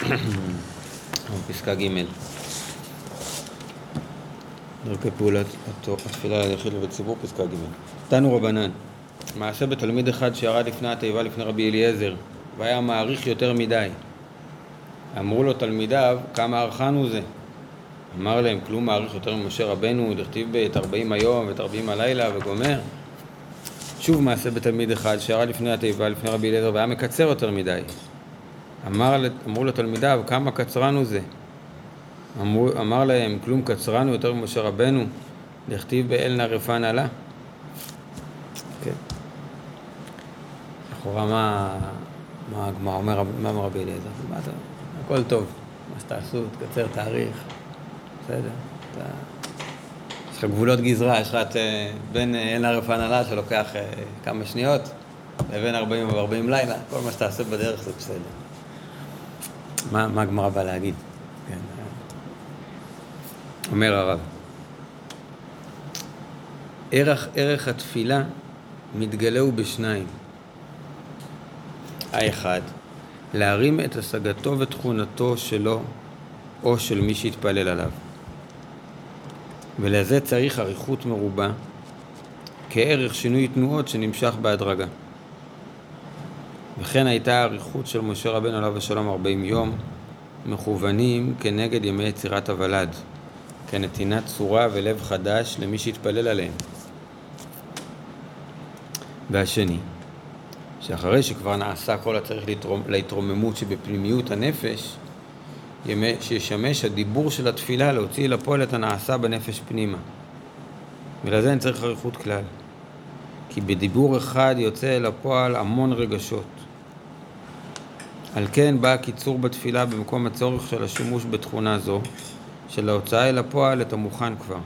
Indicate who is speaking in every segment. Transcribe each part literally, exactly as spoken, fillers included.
Speaker 1: פסקה ג' דרכי פעולת התפילה ליחיד לבית ציבור, פסקה ג'. תנו רבנן, מעשה בתלמיד אחד שירד לפני התיבה לפני רבי אליעזר והיה מעריך יותר מדי. אמרו לו תלמידיו, כמה ערכנו זה? אמר להם, כלום מעריך יותר ממשה רבנו, דכתיב בית ארבעים היום ואת ארבעים הלילה וגומר. שוב מעשה בתלמיד אחד שירד לפני התיבה לפני רבי אליעזר והיה מקצר יותר מדי. אמר, אמרו לתלמידיו, כמה קצרנו זה? אמרו, אמר להם, כלום קצרנו יותר ממשה רבנו, דכתיב באל נא רפא נעלה. כן. לכאורה מה, מה הגמרא אומר, מה אומר רבי אליעזר? הכל טוב, מה שתעשו, תקצר תאריך, בסדר. אתה... יש לך גבולות גזרה, יש לך את בין אל נא רפא נעלה שלוקח כמה שניות, לבין ארבעים וארבעים לילה, כל מה שתעשה בדרך זה בסדר. מה, מה הגמרא בא להגיד? כן. אומר הרב, ערך, ערך התפילה מתגלהו בשניים. האחד, להרים את השגתו ותכונתו שלו או של מי שהתפלל עליו. ולזה צריך אריכות מרובה, כערך שינוי תנועות שנמשך בהדרגה. וכן הייתה האריכות של משה רבנו עליו השלום ארבעים יום, מכוונים כנגד ימי יצירת הוולד, כנתינת צורה ולב חדש למי שהתפלל עליהם. והשני, שאחרי שכבר נעשה כל הצריך להתרוממות שבפנימיות הנפש, שישמש הדיבור של התפילה להוציא לפועל את הנעשה בנפש פנימה. ולזה אני צריך אריכות כלל. כי בדיבור אחד יוצא אל הפועל המון רגשות. על כן בא קיצור בתפילה במקום הצורך של השימוש בתכונה זו, של ההוצאה אל הפועל את המוכן כבר.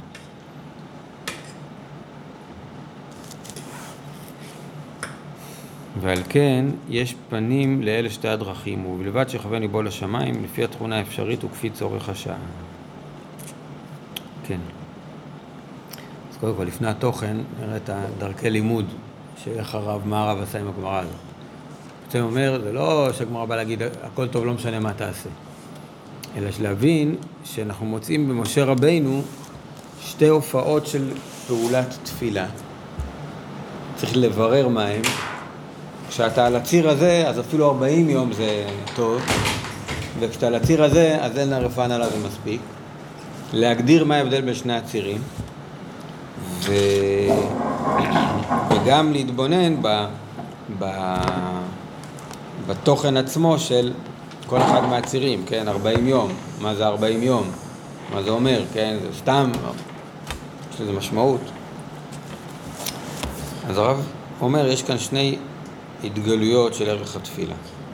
Speaker 1: ועל כן יש פנים לאלה שתי הדרכים, ובלבד שכוון ליבו לשמיים, לפי התכונה האפשרית וכפי צורך השעה. כן. אז קודם כל, לפני התוכן, נראה את דרכי לימוד, שאיך הרב, מה הרב עשה עם הגמרא הזאת. בעצם אומר, זה לא שהגמרא בא להגיד, הכל טוב, לא משנה מה תעשה. אלא שלהבין שאנחנו מוצאים במשה רבינו שתי הופעות של פעולת תפילה. צריך לברר מהם. כשאתה על הציר הזה, אז אפילו ארבעים יום זה טוב, וכשאתה על הציר הזה, אז אל נא רפא נעלה זה מספיק. להגדיר מה ההבדל בין שני הצירים, ו... וגם להתבונן ב... ב... בתוכן עצמו של כל אחד מהצירים, כן, ארבעים יום, מה זה ארבעים יום, מה זה אומר, כן, זה סתם, יש לזה משמעות. אז הרב אומר, יש כאן שני התגלויות של ערך התפילה.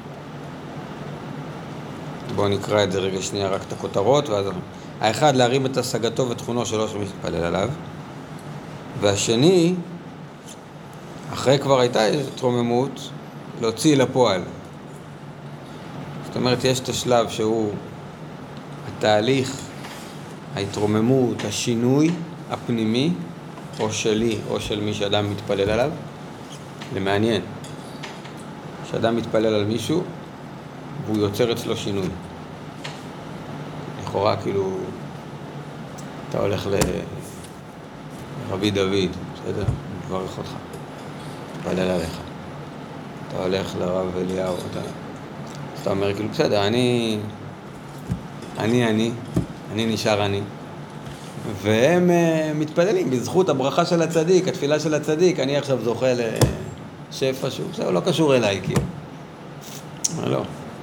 Speaker 1: בואו נקרא את זה רגע שנייה, רק את הכותרות, ואז... האחד, להרים את השגתו ותכונו שלו שמי שתפלל עליו, והשני, אחרי כבר הייתה התרוממות, להוציא לפועל. זאת אומרת, יש את השלב שהוא התהליך, ההתרוממות, השינוי הפנימי, או שלי, או של מי שאדם מתפלל עליו. זה מעניין. שאדם מתפלל על מישהו, והוא יוצר אצלו שינוי. לכאורה, כאילו, אתה הולך לרבי דוד, בסדר? מברך אותך. מתפלל עליך. אתה הולך לרב אליהו, אתה... אתה אומר, כאילו, בסדר, אני, אני, אני, אני נשאר אני. והם uh, מתפללים בזכות הברכה של הצדיק, התפילה של הצדיק, אני עכשיו זוכה לשפע שהוא, זה לא קשור אליי, כאילו. לא.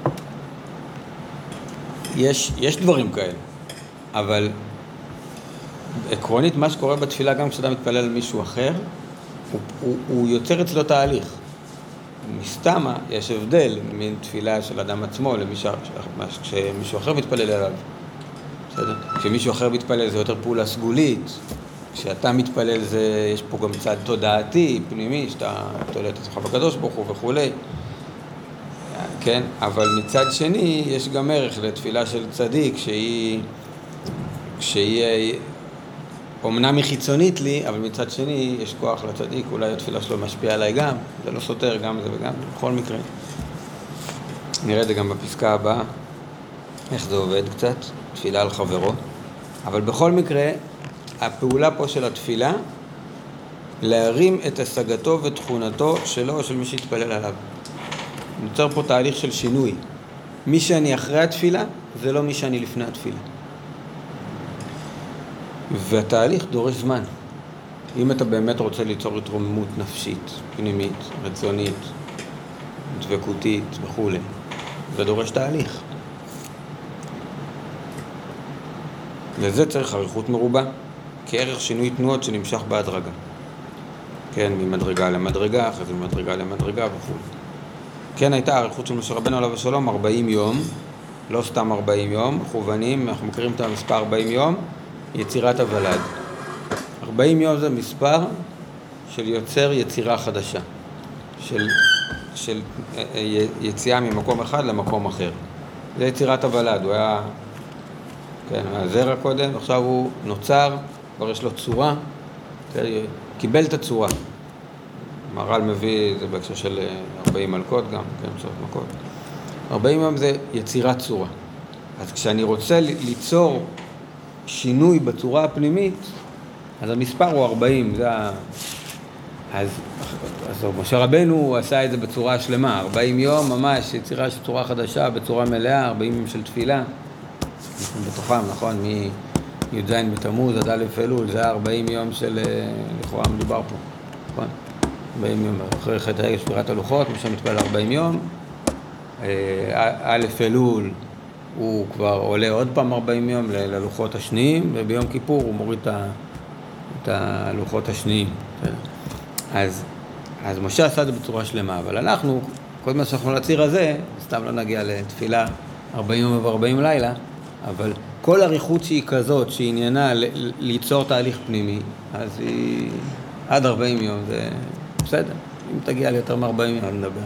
Speaker 1: יש, יש דברים כאלה, אבל עקרונית מה שקורה בתפילה, גם כשאתה מתפלל על מישהו אחר, הוא, הוא, הוא יוצר אצלו תהליך. מסתמה, יש הבדל מן תפילה של אדם עצמו כשמישהו אחר מתפלל עליו. בסדר? כשמישהו אחר מתפלל זה יותר פעולה סגולית. כשאתה מתפלל זה, יש פה גם צד תודעתי, פנימי, שאתה תולה את עצמך בקדוש ברוך הוא וכו'. כן? אבל מצד שני יש גם ערך לתפילה של צדיק שהיא, שהיא אומנם היא חיצונית לי, אבל מצד שני יש כוח לצדיק, אולי התפילה שלו משפיעה עליי גם, זה לא סותר גם זה וגם, בכל מקרה. נראה את זה גם בפסקה הבאה. איך זה עובד קצת, תפילה על חברו. אבל בכל מקרה, הפעולה פה של התפילה, להרים את השגתו ותכונתו שלו או של מי שיתפלל עליו. נוצר פה תהליך של שינוי. מי שאני אחרי התפילה, זה לא מי שאני לפני התפילה. והתהליך דורש זמן. אם אתה באמת רוצה ליצור התרוממות נפשית, פנימית, רצונית, דבקותית וכו', זה דורש תהליך. לזה צריך אריכות מרובה, כערך שינוי תנועות שנמשך בהדרגה. כן, ממדרגה למדרגה, אחרי זה ממדרגה למדרגה וכו'. כן, הייתה אריכות של משה רבנו עליו השלום ארבעים יום, לא סתם ארבעים יום, מכוונים, אנחנו מכירים את המספר ארבעים יום, יצירת הוולד. ארבעים יום זה מספר של יוצר יצירה חדשה, של, של יציאה ממקום אחד למקום אחר. זה יצירת הוולד, הוא היה, כן, היה זרע קודם, עכשיו הוא נוצר, כבר יש לו צורה, קיבל את הצורה. מר"ל מביא, זה בהקשר של ארבעים מלכות גם, כן, שעות מכות. ארבעים יום זה יצירת צורה. אז כשאני רוצה ליצור שינוי בצורה הפנימית, אז המספר הוא ארבעים, זה ה... אז, אז משה רבנו עשה את זה בצורה שלמה, ארבעים יום ממש, יצירה של צורה חדשה, בצורה מלאה, ארבעים יום של תפילה. אנחנו בתוכם, נכון? מי"ז בתמוז עד א' אלול, זה ארבעים יום של, לכאורה מדובר פה, נכון? ארבעים יום, אחרי חטא רגע שבירת הלוחות, משה מתפלל ארבעים יום, א' אלול הוא כבר עולה עוד פעם ארבעים יום ללוחות השניים, וביום כיפור הוא מוריד את הלוחות השניים. אז, אז משה עשה את זה בצורה שלמה, אבל אנחנו, כל מה שאנחנו לציר הזה, סתם לא נגיע לתפילה ארבעים יום ו-ארבעים לילה, אבל כל אריכות שהיא כזאת, שהיא עניינה ל- ליצור תהליך פנימי, אז היא עד ארבעים יום, זה בסדר. אם תגיע ליותר מ-ארבעים יום, נדבר.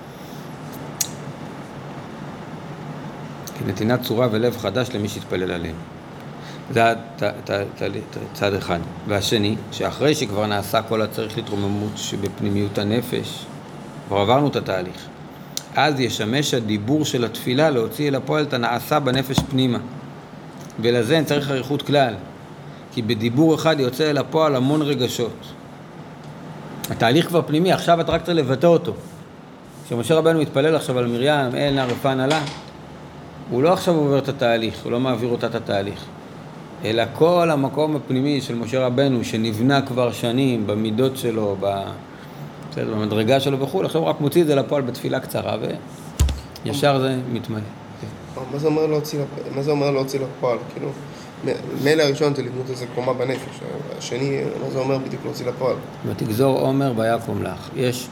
Speaker 1: כי נתינת צורה ולב חדש למי שיתפלל עליהם. זה צד אחד. והשני, שאחרי שכבר נעשה כל הצריך להתרוממות שבפנימיות הנפש, כבר עברנו את התהליך, אז ישמש הדיבור של התפילה להוציא אל הפועל את הנעשה בנפש פנימה. ולזה אין צריך אריכות כלל, כי בדיבור אחד יוצא אל הפועל המון רגשות. התהליך כבר פנימי, עכשיו אתה רק צריך לבטא אותו. כשמשה רבנו מתפלל עכשיו על מרים, אל נא רפא נא, הוא לא עכשיו עובר את התהליך, הוא לא מעביר אותה את התהליך, אלא כל המקום הפנימי של משה רבנו שנבנה כבר שנים במידות שלו, בסדר, במדרגה שלו וכו', עכשיו הוא רק מוציא את זה לפועל בתפילה קצרה וישר זה מתמלא.
Speaker 2: מה זה אומר להוציא, מה זה אומר להוציא לפועל? כאילו, מילא הראשון זה לבנות איזה קומה בנפש, השני, מה זה אומר בדיוק להוציא לפועל?
Speaker 1: ותגזור עומר ויקום לך. יש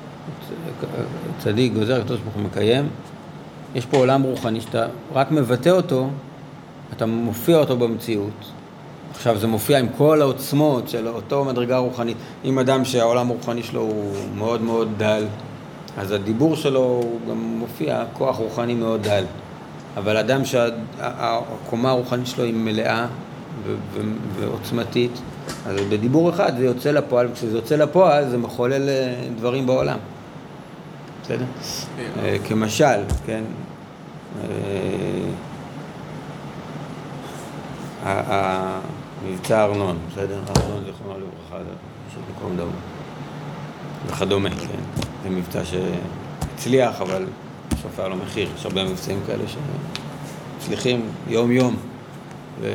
Speaker 1: צדיק גוזר, הקדוש ברוך הוא מקיים. יש פה עולם רוחני שאתה רק מבטא אותו, אתה מופיע אותו במציאות. עכשיו זה מופיע עם כל העוצמות של אותו מדרגה רוחנית. אם אדם שהעולם הרוחני שלו הוא מאוד מאוד דל, אז הדיבור שלו הוא גם מופיע כוח רוחני מאוד דל. אבל אדם שהקומה הרוחנית שלו היא מלאה ו- ו- ועוצמתית, אז בדיבור אחד זה יוצא לפועל, וכשזה יוצא לפועל זה מחולל דברים בעולם. בסדר? כמשל, כן? המבצע ארנון, בסדר? ארנון זכרונו לברכה, של מקום דרום. וכדומה, כן? זה מבצע שהצליח, אבל בסוף היה לו מחיר. יש הרבה מבצעים כאלה שמצליחים יום יום. ו...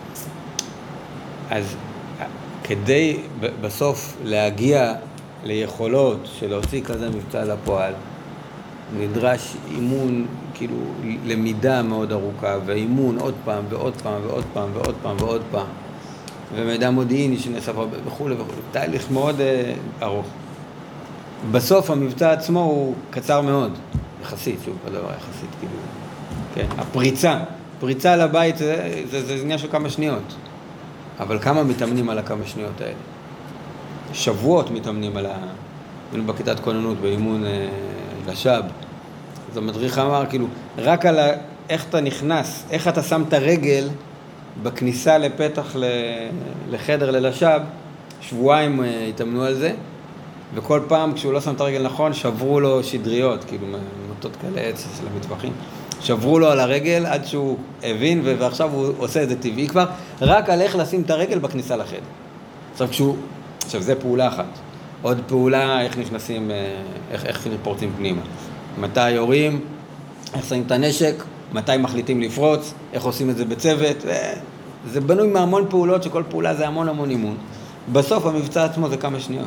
Speaker 1: אז כדי בסוף להגיע ליכולות של להוציא כזה מבצע לפועל, נדרש אימון, כאילו למידה מאוד ארוכה, ואימון עוד פעם ועוד פעם ועוד פעם ועוד פעם ועוד פעם, ומידע מודיעיני שנאסף וכו' וכו', תהליך מאוד uh, ארוך. בסוף המבצע עצמו הוא קצר מאוד, יחסית, שוב, כל דבר יחסית, כאילו, כן, הפריצה, פריצה לבית זה, זה, זה עניין של כמה שניות, אבל כמה מתאמנים על הכמה שניות האלה? שבועות מתאמנים על ה... בכיתת כוננות, באימון אה, לשב. אז המדריך אמר, כאילו, רק על ה... איך אתה נכנס, איך אתה שם את הרגל בכניסה לפתח ל... לחדר ללשב, שבועיים אה, התאמנו על זה, וכל פעם כשהוא לא שם את הרגל נכון, שברו לו שדריות, כאילו, מוטות כאלה עץ של המטווחים. שברו לו על הרגל עד שהוא הבין, ועכשיו הוא עושה את זה טבעי כבר, רק על איך לשים את הרגל בכניסה לחדר. עכשיו כשהוא, עכשיו זה פעולה אחת. עוד פעולה, איך נכנסים, איך, איך פורצים פנימה. מתי יורים, איך שמים את הנשק, מתי מחליטים לפרוץ, איך עושים את זה בצוות. זה בנוי מהמון פעולות, שכל פעולה זה המון המון אימון. בסוף המבצע עצמו זה כמה שניות.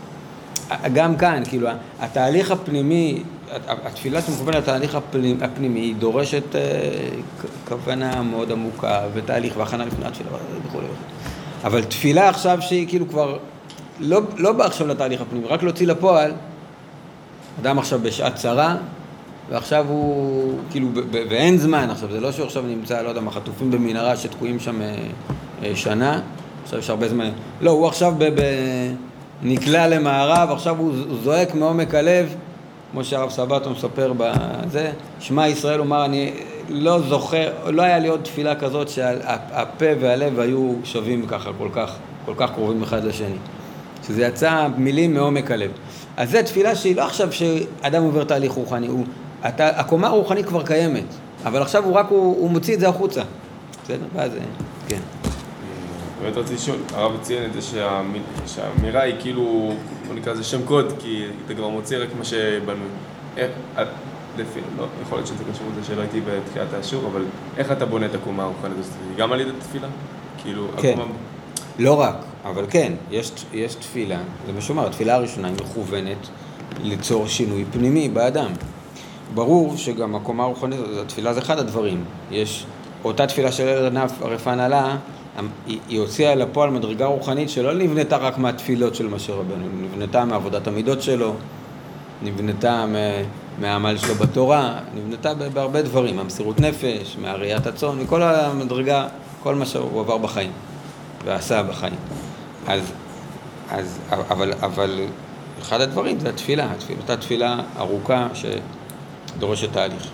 Speaker 1: גם כאן, כאילו, התהליך הפנימי, התפילה שמכוונת לתהליך הפנימי, היא דורשת כוונה מאוד עמוקה, ותהליך והכנה לפני התפילה וכו'. אבל תפילה עכשיו שהיא כאילו כבר, לא, לא בא עכשיו לתהליך הפנימי, רק להוציא לפועל, אדם עכשיו בשעת צרה, ועכשיו הוא, כאילו, ואין זמן עכשיו, זה לא שהוא עכשיו נמצא, לא יודע, חטופים במנהרה שתקועים שם שנה, עכשיו יש הרבה זמן, לא, הוא עכשיו ב... ב נקלע למערב, עכשיו הוא זועק מעומק הלב, כמו שהרב סבתו מספר בזה, שמע ישראל אומר, אני לא זוכר, לא היה לי עוד תפילה כזאת שהפה והלב היו שווים ככה, כל כך, כל כך קרובים אחד לשני. שזה יצא מילים מעומק הלב. אז זו תפילה שהיא לא עכשיו שאדם עובר תהליך רוחני, הוא, אתה, הקומה הרוחנית כבר קיימת, אבל עכשיו הוא רק, הוא, הוא מוציא את זה החוצה. בסדר? ואז, כן.
Speaker 3: באמת רציתי לשאול, הרב ציין את זה שהאמירה היא כאילו, בוא נקרא לזה שם קוד, כי אתה כבר מוציא רק מה שבנוי. איך, לפי, לא, יכול להיות שזה קשור לזה שלא הייתי בתחילת השיעור, אבל איך אתה בונה את הקומה הרוחנית הזאת? גם על ידי תפילה? כאילו,
Speaker 1: כן,
Speaker 3: הקומה...
Speaker 1: לא רק, אבל כן, יש, יש תפילה, זה משומר, התפילה הראשונה היא מכוונת ליצור שינוי פנימי באדם. ברור שגם הקומה הרוחנית, התפילה זה אחד הדברים. יש אותה תפילה של אלרנף הרפן עלה, היא, היא הוציאה לפועל מדרגה רוחנית שלא נבנתה רק מהתפילות של משה רבנו, נבנתה מעבודת המידות שלו, נבנתה מהעמל שלו בתורה, נבנתה בהרבה דברים, מהמסירות נפש, מהראיית הצאן, מכל המדרגה, כל מה שהוא עבר בחיים ועשה בחיים. אז, אז, אבל, אבל אחד הדברים זה התפילה, התפילה, אותה תפילה ארוכה שדורשת תהליך.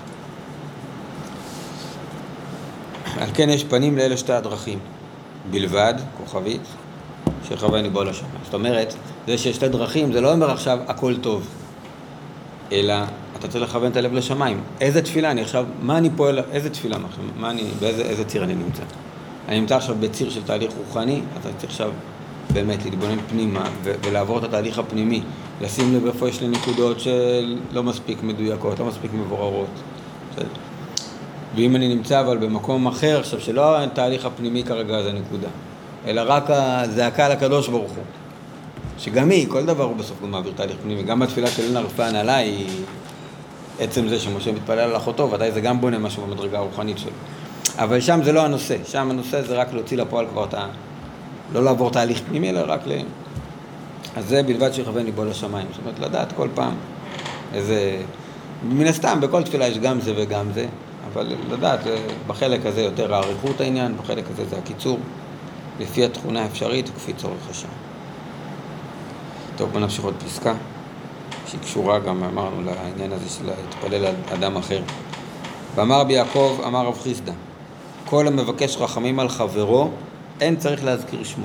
Speaker 1: על כן יש פנים לאלה שתי הדרכים, בלבד, כוכבית, שכוון ליבו לשמיים. זאת אומרת, זה שיש שתי דרכים, זה לא אומר עכשיו הכל טוב, אלא אתה צריך לכוון את הלב לשמיים. איזה תפילה אני עכשיו, מה אני פועל, איזה תפילה, מה אני, באיזה איזה ציר אני נמצא? אני נמצא עכשיו בציר של תהליך רוחני, אתה צריך עכשיו באמת להתבונן פנימה ו- ולעבור את התהליך הפנימי, לשים לב איפה יש לי נקודות שלא מספיק מדויקות, לא מספיק מבוררות. בסדר? ואם אני נמצא אבל במקום אחר, עכשיו שלא התהליך הפנימי כרגע זה נקודה, אלא רק הזעקה לקדוש ברוך הוא, שגם היא, כל דבר הוא בסוף גם מעביר תהליך פנימי, גם התפילה של אלנה רפאן עלה היא עצם זה שמשה מתפלל על אחותו, ודאי זה גם בונה משהו במדרגה הרוחנית שלו. אבל שם זה לא הנושא, שם הנושא זה רק להוציא לפועל כבר את ה... לא לעבור תהליך פנימי, אלא רק ל... אז זה בלבד שיכוון ליבו לשמיים, זאת אומרת לדעת כל פעם איזה... מן הסתם בכל תפילה יש גם זה וגם זה, אבל לדעת, בחלק הזה יותר העריכות העניין, בחלק הזה זה הקיצור, לפי התכונה האפשרית וכפי צורך השם. טוב, בוא נמשיך עוד פסקה, שהיא קשורה גם, אמרנו, לעניין הזה של להתפלל על אדם אחר. ואמר בי יעקב, אמר רב חיסדא, כל המבקש רחמים על חברו, אין צריך להזכיר שמו.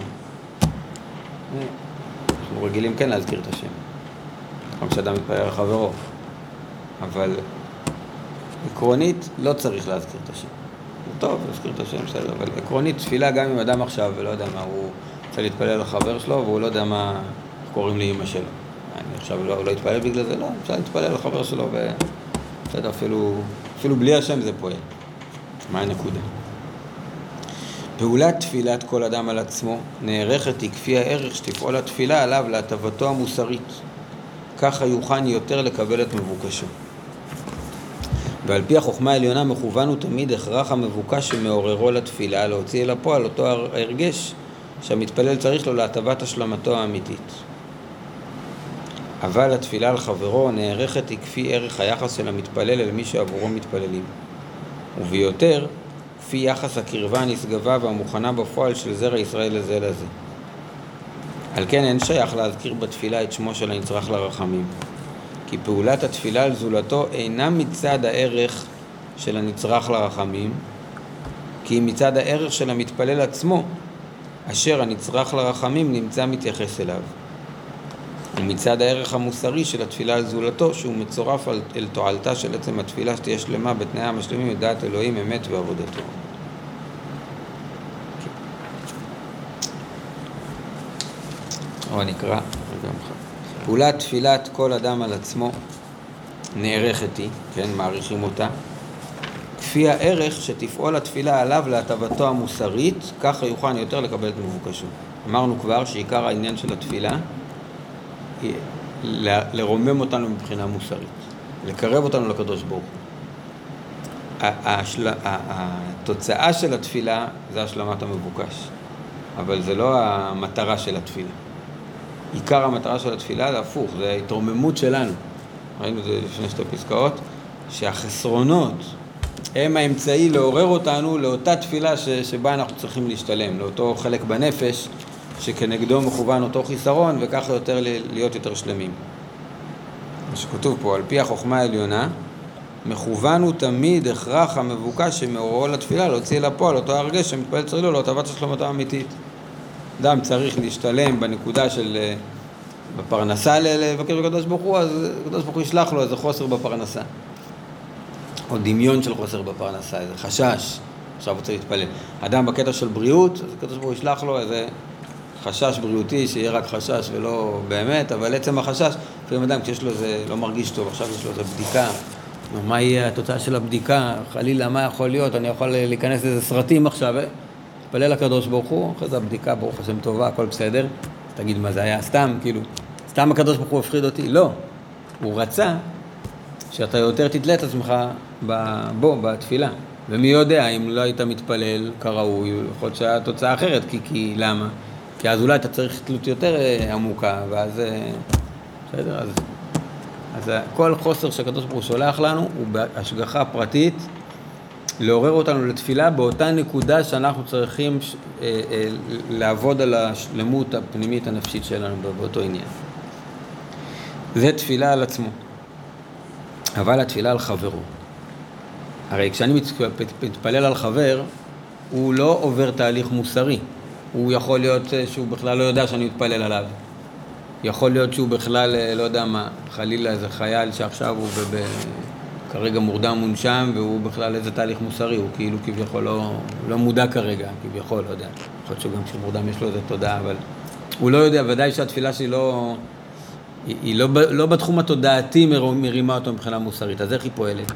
Speaker 1: אנחנו רגילים כן להזכיר את השם, כמו שאדם מתפלל על חברו, אבל עקרונית לא צריך להזכיר את השם. זה טוב להזכיר את השם שלו, אבל עקרונית תפילה גם עם אדם עכשיו ולא יודע מה, הוא רוצה להתפלל לחבר שלו והוא לא יודע מה קוראים לאמא שלו. אני עכשיו לא, לא יתפלל בגלל זה, לא, אפשר להתפלל לחבר שלו ובסדר, אפילו, אפילו בלי השם זה פועל. מה הנקודה? פעולת תפילת כל אדם על עצמו נערכת היא כפי הערך שתפעול התפילה עליו להטבתו המוסרית. ככה יוכן יותר לקבל את מבוקשו. ועל פי החוכמה העליונה מכוון הוא תמיד הכרח המבוקש שמעוררו לתפילה להוציא אל הפועל אותו הרגש שהמתפלל צריך לו להטבת השלמתו האמיתית. אבל התפילה על חברו נערכת היא כפי ערך היחס של המתפלל אל מי שעבורו מתפללים, וביותר כפי יחס הקרבה הנשגבה והמוכנה בפועל של זרע ישראל לזה לזה. על כן אין שייך להזכיר בתפילה את שמו של הנצרך לרחמים, כי פעולת התפילה על זולתו אינה מצד הערך של הנצרך לרחמים, כי היא מצד הערך של המתפלל עצמו, אשר הנצרך לרחמים נמצא מתייחס אליו. ומצד הערך המוסרי של התפילה על זולתו, שהוא מצורף על, אל תועלתה של עצם התפילה שתהיה שלמה בתנאי המשלימים לדעת אלוהים, אמת ועבודתו. או נקרא, פעולת תפילת כל אדם על עצמו נערכת היא, כן, מעריכים אותה, כפי הערך שתפעול התפילה עליו להטבתו המוסרית, ככה יוכל יותר לקבל את מבוקשו. אמרנו כבר שעיקר העניין של התפילה היא לרומם אותנו מבחינה מוסרית, לקרב אותנו לקדוש ברוך הוא. התוצאה של התפילה זה השלמת המבוקש, אבל זה לא המטרה של התפילה. עיקר המטרה של התפילה זה הפוך, זה ההתרוממות שלנו. ראינו את זה לפני שתי פסקאות, שהחסרונות הם האמצעי לעורר אותנו לאותה תפילה ש, שבה אנחנו צריכים להשתלם, לאותו חלק בנפש שכנגדו מכוון אותו חיסרון, וככה יותר להיות יותר שלמים. מה שכתוב פה, על פי החוכמה העליונה, מכוון הוא תמיד הכרח המבוקש שמעוררו לתפילה, להוציא לפועל אותו הרגש שמתפלל צריך לו, להטבת השלמתה האמיתית. אדם צריך להשתלם בנקודה של בפרנסה לבקש בקדוש ברוך הוא, אז הקדוש ברוך הוא ישלח לו איזה חוסר בפרנסה. או דמיון של חוסר בפרנסה, איזה חשש, עכשיו הוא צריך להתפלל. אדם בקטע של בריאות, אז הקדוש ברוך הוא ישלח לו איזה חשש בריאותי, שיהיה רק חשש ולא באמת, אבל עצם החשש, לפעמים אדם כשיש לו איזה, לא מרגיש טוב, עכשיו יש לו איזה בדיקה, מה יהיה התוצאה של הבדיקה, חלילה מה יכול להיות, אני יכול להיכנס לאיזה סרטים עכשיו, להתפלל לקדוש ברוך הוא, אחרי זה הבדיקה, ברוך השם טובה, הכל בסדר, תגיד מה זה היה, סתם, כאילו, סתם הקדוש ברוך הוא הפחיד אותי, לא, הוא רצה שאתה יותר תתלה את עצמך בו, בתפילה, ומי יודע, אם לא היית מתפלל כראוי, יכול להיות שהתוצאה אחרת, כי, כי למה? כי אז אולי אתה צריך תלות יותר עמוקה, ואז, בסדר, אז, אז כל חוסר שהקדוש ברוך הוא שולח לנו, הוא בהשגחה פרטית, לעורר אותנו לתפילה באותה נקודה שאנחנו צריכים לעבוד על השלמות הפנימית הנפשית שלנו באותו עניין. זה תפילה על עצמו. אבל התפילה על חברו. הרי כשאני מתפלל על חבר, הוא לא עובר תהליך מוסרי. הוא יכול להיות שהוא בכלל לא יודע שאני מתפלל עליו. יכול להיות שהוא בכלל לא יודע מה, חלילה איזה חייל שעכשיו הוא ב... כרגע מורדם מונשם, והוא בכלל איזה תהליך מוסרי, הוא כאילו כביכול לא, לא מודע כרגע, כביכול, לא יודע. יכול להיות שגם כשמורדם יש לו איזה תודעה, אבל הוא לא יודע, ודאי שהתפילה שלי לא, היא, היא לא, לא בתחום התודעתי מרימה אותו מבחינה מוסרית, אז איך היא פועלת?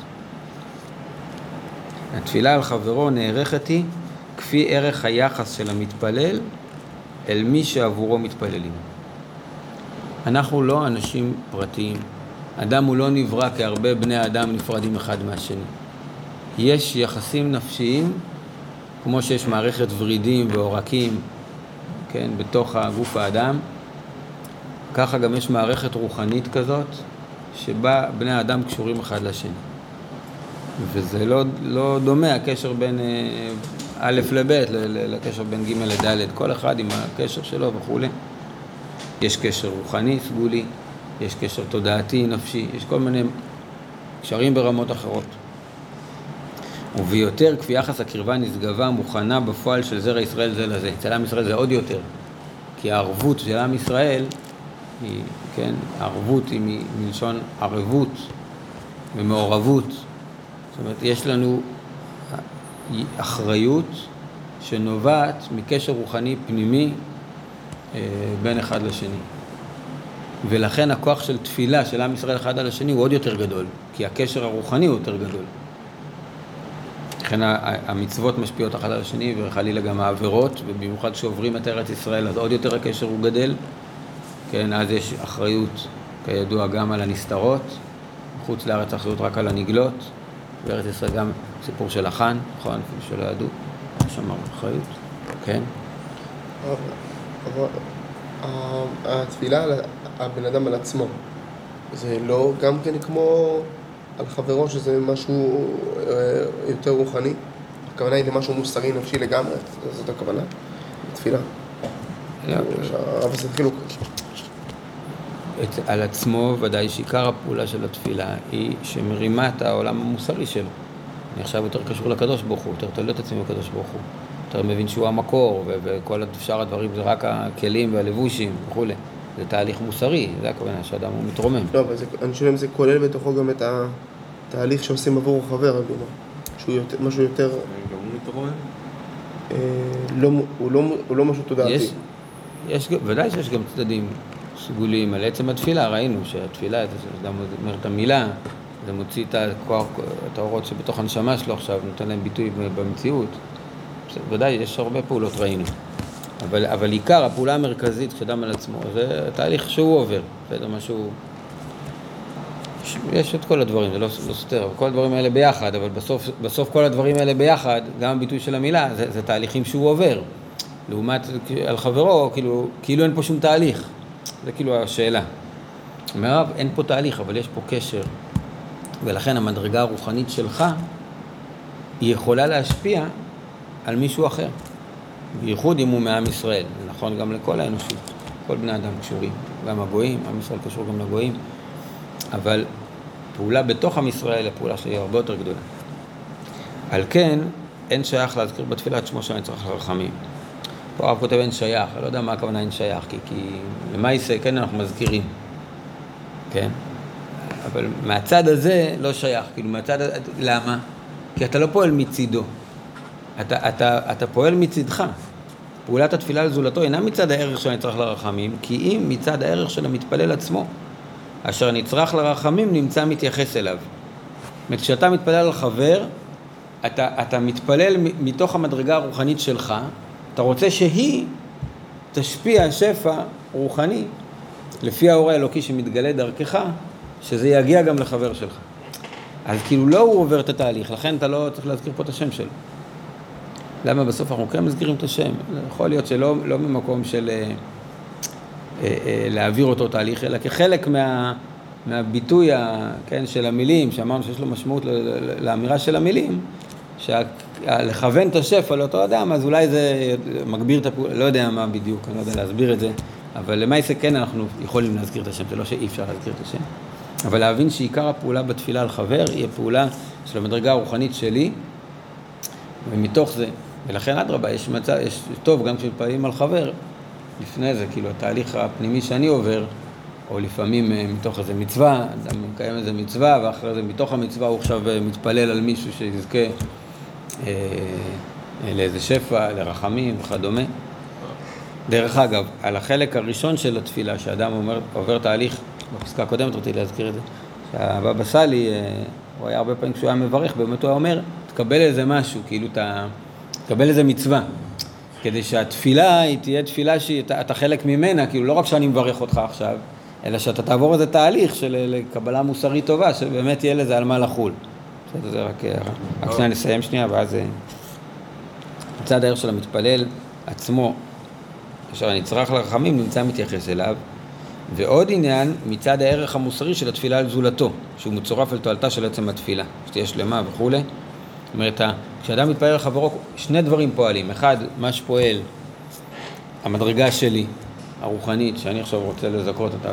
Speaker 1: התפילה על חברו נערכת היא כפי ערך היחס של המתפלל אל מי שעבורו מתפללים. אנחנו לא אנשים פרטיים. אדם הוא לא נברא כהרבה בני אדם נפרדים אחד מהשני. יש יחסים נפשיים, כמו שיש מערכת ורידים ועורקים, כן, בתוך הגוף האדם, ככה גם יש מערכת רוחנית כזאת, שבה בני האדם קשורים אחד לשני. וזה לא, לא דומה הקשר בין א' לב', לקשר בין ג' לד', כל אחד עם הקשר שלו וכו'. יש קשר רוחני, סגולי, יש קשר תודעתי, נפשי, יש כל מיני קשרים ברמות אחרות. וביותר כפי יחס הקרבה נשגבה מוכנה בפועל של זרע ישראל זה לזה. אצל עם ישראל זה עוד יותר, כי הערבות של עם ישראל היא, כן, הערבות היא מלשון ערבות ומעורבות. זאת אומרת, יש לנו אחריות שנובעת מקשר רוחני פנימי בין אחד לשני. ולכן הכוח של תפילה של עם ישראל אחד על השני הוא עוד יותר גדול, כי הקשר הרוחני הוא יותר גדול. לכן המצוות משפיעות אחד על השני, וחלילה גם העבירות, ובמיוחד שעוברים את ארץ ישראל, אז עוד יותר הקשר הוא גדל. כן, אז יש אחריות, כידוע, גם על הנסתרות, חוץ לארץ אחריות רק על הנגלות, בארץ ישראל גם סיפור של החן, נכון, אפילו שלא ידעו, יש שם אחריות, כן.
Speaker 2: אבל התפילה על הבן אדם על עצמו, זה לא גם כן כמו על חברו שזה משהו יותר רוחני? הכוונה היא למשהו מוסרי נפשי לגמרי? זאת הכוונה? תפילה. אבל זה חילוק.
Speaker 1: על עצמו ודאי שעיקר הפעולה של התפילה היא שמרימה את העולם המוסרי שלו. אני עכשיו יותר קשור לקדוש ברוך הוא, יותר תולה את עצמי לקדוש ברוך הוא. יותר מבין שהוא המקור, וכל שאר הדברים זה רק הכלים והלבושים וכו'. זה תהליך מוסרי, זה הכוונה שאדם הוא מתרומם.
Speaker 2: לא, אבל זה, אני חושב אם זה כולל בתוכו גם את התהליך שעושים עבור החבר, אבינו. שהוא יותר, משהו יותר...
Speaker 3: גם הוא מתרומם?
Speaker 2: אה, לא, הוא, לא, הוא לא משהו תודעתי.
Speaker 1: יש, יש, ודאי שיש גם צדדים סגולים על עצם התפילה, ראינו שהתפילה, שאדם אומר את המילה, זה מוציא את הכוח, את האורות שבתוך הנשמה שלו עכשיו, נותן להם ביטוי במציאות. ודאי, יש הרבה פעולות ראינו. אבל, אבל עיקר, הפעולה המרכזית כשאדם על עצמו, זה תהליך שהוא עובר. בסדר, משהו... יש את כל הדברים, זה לא, לא סותר, כל הדברים האלה ביחד, אבל בסוף, בסוף כל הדברים האלה ביחד, גם הביטוי של המילה, זה, זה תהליכים שהוא עובר. לעומת על חברו, כאילו, כאילו אין פה שום תהליך. זה כאילו השאלה. אומר, אין פה תהליך, אבל יש פה קשר. ולכן המדרגה הרוחנית שלך, היא יכולה להשפיע על מישהו אחר. בייחוד אם הוא מעם ישראל. זה נכון גם לכל האנושות. כל בני אדם קשורים. גם הגויים, עם ישראל קשור גם לגויים. אבל פעולה בתוך עם ישראל, הפעולה שהיא הרבה יותר גדולה. על כן, אין שייך להזכיר בתפילה את שמו של הנצרך לרחמים. פה הרב כותב אין שייך, אני לא יודע מה הכוונה אין שייך, כי, כי למה יישא, כן, אנחנו מזכירים. כן? אבל מהצד הזה לא שייך, כאילו מהצד, למה? כי אתה לא פועל מצידו. אתה, אתה, אתה פועל מצדך. פעולת התפילה לזולתו אינה מצד הערך של הנצרך לרחמים, כי אם מצד הערך של המתפלל עצמו. אשר נצרך לרחמים נמצא מתייחס אליו. זאת אומרת, כשאתה מתפלל על חבר, אתה, אתה מתפלל מתוך המדרגה הרוחנית שלך, אתה רוצה שהיא תשפיע שפע רוחני, לפי האור האלוקי שמתגלה דרכך, שזה יגיע גם לחבר שלך. אז כאילו לא הוא עובר את התהליך, לכן אתה לא צריך להזכיר פה את השם שלו. למה בסוף אנחנו כן מזכירים את השם? יכול להיות שלא לא ממקום של... להעביר אותו תהליך, אלא כחלק מה, מהביטוי כן, של המילים, שאמרנו שיש לו משמעות לאמירה של המילים, שלכוון את השפע לאותו אדם, אז אולי זה מגביר את הפעולה, לא יודע מה בדיוק, אני לא יודע להסביר את זה, אבל למעשה כן אנחנו יכולים להזכיר את השם, זה לא שאי אפשר להזכיר את השם, אבל להבין שעיקר הפעולה בתפילה על חבר היא הפעולה של המדרגה הרוחנית שלי, ומתוך זה, ולכן אדרבה, יש מצב, יש טוב גם כשמתפעלים על חבר, לפני זה, כאילו, התהליך הפנימי שאני עובר, או לפעמים מתוך איזה מצווה, אדם מקיים איזה מצווה, ואחרי זה מתוך המצווה הוא עכשיו מתפלל על מישהו שיזכה אה, לאיזה שפע, לרחמים וכדומה. דרך אגב, על החלק הראשון של התפילה, שאדם אומר, עובר תהליך, בפסקה הקודמת רציתי להזכיר את זה, שהבבא סאלי, אה, הוא היה הרבה פעמים כשהוא היה מברך, באמת הוא אומר, תקבל איזה משהו, כאילו, תקבל איזה מצווה. כדי שהתפילה היא תהיה תפילה שאתה חלק ממנה, כאילו לא רק שאני מברך אותך עכשיו, אלא שאתה תעבור איזה תהליך של קבלה מוסרית טובה, שבאמת יהיה לזה על מה לחול. זה רק, רק שנייה נסיים שנייה, ואז מצד הערך של המתפלל עצמו, אשר הנצרך לרחמים נמצא מתייחס אליו, ועוד עניין מצד הערך המוסרי של התפילה על זולתו, שהוא מצורף אל תועלתה של עצם התפילה, שתהיה שלמה וכו'. זאת אומרת, כשאדם מתפלל לחברו, שני דברים פועלים. אחד, מה שפועל, המדרגה שלי, הרוחנית, שאני עכשיו רוצה לזכות אותה.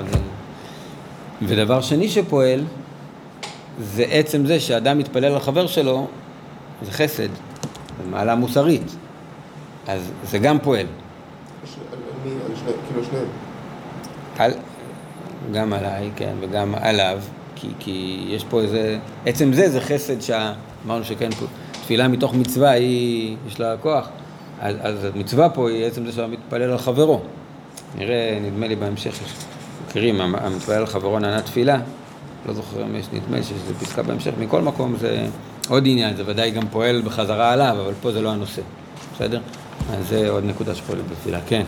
Speaker 1: ודבר שני שפועל, זה עצם זה שאדם מתפלל לחבר שלו, זה חסד, זה מעלה מוסרית. אז זה גם פועל.
Speaker 2: על מי? על שני, כאילו שניהם?
Speaker 1: על, גם עליי, כן, וגם עליו, כי, כי יש פה איזה, עצם זה, זה חסד שאמרנו שכן, תפילה מתוך מצווה, היא, יש לה כוח, אז, אז המצווה פה היא עצם זה שהמתפלל על חברו. נראה, נדמה לי בהמשך, מכירים, המתפלל על חברו נענה תפילה, לא זוכר אם יש נדמה שזה פסקה בהמשך, מכל מקום זה עוד עניין, זה ודאי גם פועל בחזרה עליו, אבל פה זה לא הנושא, בסדר? אז זה עוד נקודה שפועלת בתפילה, כן.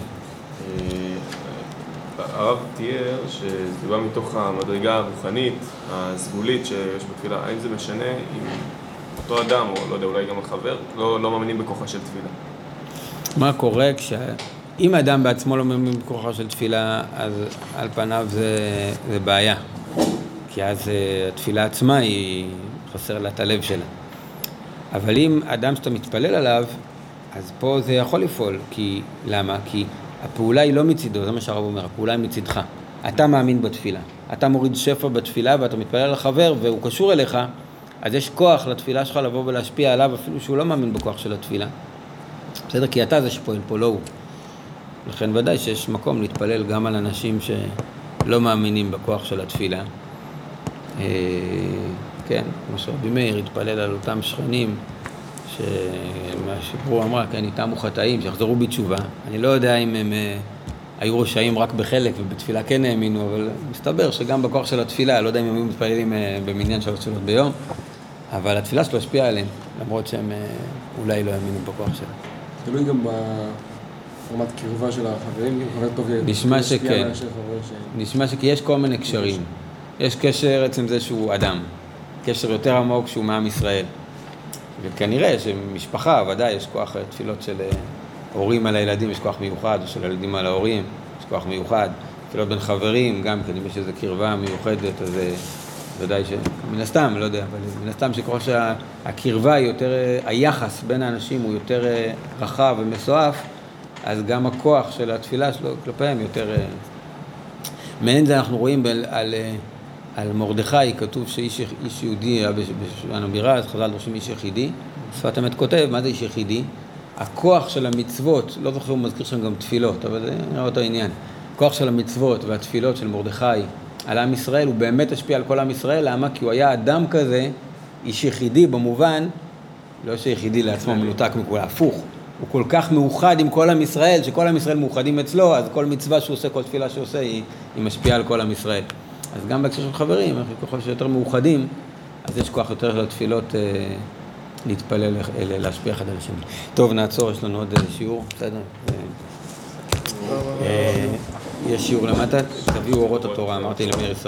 Speaker 3: הרב תיאר שזה בא מתוך המדרגה הרוחנית, הסגולית שיש בתפילה, האם זה משנה אם אותו אדם, או לא יודע, אולי גם החבר, לא, לא מאמינים בכוחה של תפילה?
Speaker 1: מה קורה כש... אם האדם בעצמו לא מאמין בכוחה של תפילה, אז על פניו זה, זה בעיה. כי אז התפילה עצמה היא חסר לה את הלב שלה. אבל אם אדם שאתה מתפלל עליו, אז פה זה יכול לפעול. כי, למה? כי הפעולה היא לא מצידו, זה מה שהרב אומר, הפעולה היא מצידך. אתה מאמין בתפילה. אתה מוריד שפע בתפילה ואתה מתפלל על החבר והוא קשור אליך, אז יש כוח לתפילה שלך לבוא ולהשפיע עליו אפילו שהוא לא מאמין בכוח של התפילה. בסדר? כי אתה זה שפועל פה, לא הוא. לכן ודאי שיש מקום להתפלל גם על אנשים שלא מאמינים בכוח של התפילה. כן, כמו שרבי מאיר התפלל על אותם שכנים, שמה שברור אמרה, כן, איתם הוא חטאים, שיחזרו בתשובה. אני לא יודע אם הם היו רשעים רק בחלק ובתפילה כן האמינו, אבל מסתבר שגם בכוח של התפילה, לא יודע אם הם היו מתפללים במניין שלוש תפילות ביום, אבל התפילה שלו השפיעה עליהם, למרות שהם אולי לא האמינו בכוח שלה.
Speaker 4: תלוי גם ברמת קרבה של החברים, חבר טוב
Speaker 1: נשמע שכן, נשמע שכי יש כל מיני קשרים. יש קשר עצם זה שהוא אדם, קשר יותר עמוק שהוא מעם ישראל. וכנראה שמשפחה, ודאי, יש כוח תפילות של הורים על הילדים, יש כוח מיוחד, של הילדים על ההורים, יש כוח מיוחד. תפילות בין חברים, גם כן, אם יש איזו קרבה מיוחדת, אז ודאי שמן הסתם, לא יודע, אבל מן הסתם שככל שהקרבה היא יותר, היחס בין האנשים הוא יותר רחב ומסועף, אז גם הכוח של התפילה שלו כלפיהם יותר... מעין זה אנחנו רואים על, על, על מרדכי, כתוב שאיש איש יהודי היה בשושן הבירה, אז חז"ל דורשים איש יחידי. שפת אמת כותב, מה זה איש יחידי? הכוח של המצוות, לא זוכר הוא מזכיר שם גם תפילות, אבל זה נראה אותו עניין. הכוח של המצוות והתפילות של מרדכי על עם ישראל, הוא באמת השפיע על כל עם ישראל, למה? כי הוא היה אדם כזה, איש יחידי במובן, לא שיחידי לעצמו מנותק מכולה, הפוך. הוא כל כך מאוחד עם כל עם ישראל, שכל עם ישראל מאוחדים אצלו, אז כל מצווה שהוא עושה, כל תפילה שהוא עושה, היא, היא משפיעה על כל עם ישראל. אז גם בהקשר של חברים, ככל שיותר מאוחדים, אז יש כוח יותר לתפילות אה, להתפלל, אה, להשפיע אחד על השני. טוב, נעצור, יש לנו עוד שיעור, בסדר? אה, יש שיעור למטה, תביאו אורות התורה, אמרתי למאיר ישראל.